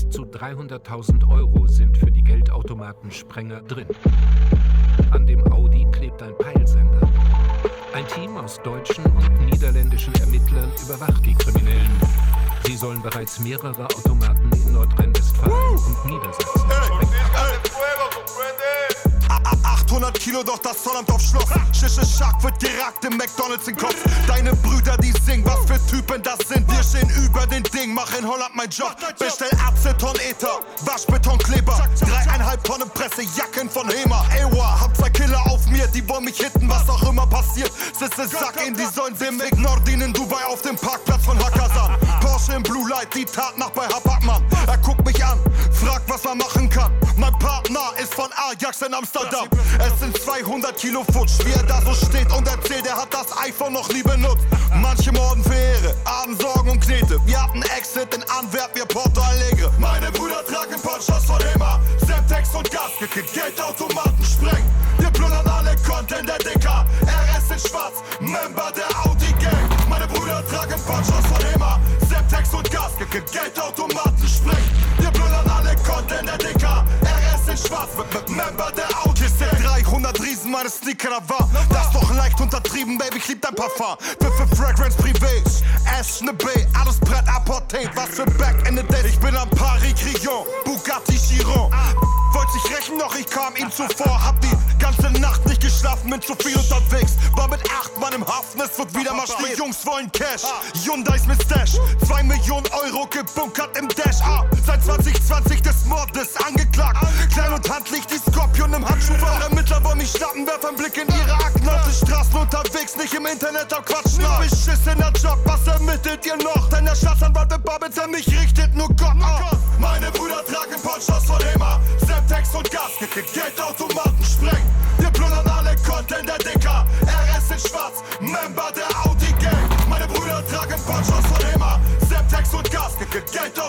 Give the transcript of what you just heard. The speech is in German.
Bis zu 300.000 Euro sind für die Geldautomatensprenger drin. An dem Audi klebt ein Peilsender. Ein Team aus deutschen und niederländischen Ermittlern überwacht die Kriminellen. Sie sollen bereits mehrere Automaten in Nordrhein-Westfalen und Niedersachsen sprengen. 800 Kilo, doch das Zollamt auf Schluss. Schische Schack wird geragt im McDonalds in Kopf. Deine Brüder, die singen, was für Typen das sind. Wir stehen über den Ding, mach in Holland mein Job. Bestell Aceton, Ether, Waschbeton, Kleber. 3,5 Tonnen Presse, Jacken von Hema. Ewa, hab 2 Killer auf mir, die wollen mich hitten, was auch immer passiert. Sitze Sack in, die sollen sehen. Nordin in Dubai auf dem Parkplatz von Hakkasan. Porsche im Blue Light, die Tat nach bei Hapagmann. Er guckt mich an, fragt, was er machen kann. Mein Partner ist von Ajax in Amsterdam. Es sind 200 Kilo Futsch, wie er da so steht und erzählt, er hat das iPhone noch nie benutzt. Manche morden für Ehre, haben Sorgen und Knete. Wir hatten Exit in Antwerp, wir Porto Alegre. Meine Brüder tragen Ponchos von Hema, Semtex und Gas gekickt, Geldautomaten sprengen. Wir plündern alle Content der Dicker, RS in schwarz, Member der Audi Gang. Meine Brüder tragen Ponchos von Hema, Semtex und Gas gekickt, Geldautomaten sprengen. Wir plündern alle Content der Dicker, RS in schwarz, Member der Audi Gang. 300 Riesen, meine Sneaker da war. Das ist doch leicht untertrieben, Baby, ich lieb dein Parfum. Für Fragrance Privé, Ash, ne B, alles Brett apportiert. Was für Back in the Days. Ich bin am Paris Crillon, Bugatti Chiron. Wollte sich rächen, doch ich kam ihm zuvor. Hab die ganze Nacht nicht geschlafen, bin zu viel unterwegs. War mit 8 Mann im Hafen, es wird wieder marschiert. Die Jungs wollen Cash, Hyundais mit Stash. 2 Millionen Euro gebunkert im Dash. Seit 2020 des Mordes angeklagt. Klein und handlich, die Skorpion im Handschuh war. Ermittler wollen mich schnappen, werf einen Blick in ihre Akten. Auf den Straßen unterwegs, nicht im Internet am Quatschen. Beschissener Job, was ermittelt ihr noch? Denn der Staatsanwalt bebabbelt, an mich richtet nur Gott. Meine Brüder tragen Ponchos von Hema, Semtex und Gas gekickt, Geldautomaten sprengen. Wir plündern alle Content der Dicker, RS in schwarz, Member der Audi Gang. Meine Brüder tragen Ponchos von Hema, Semtex und Gas gekickt, Geldautomaten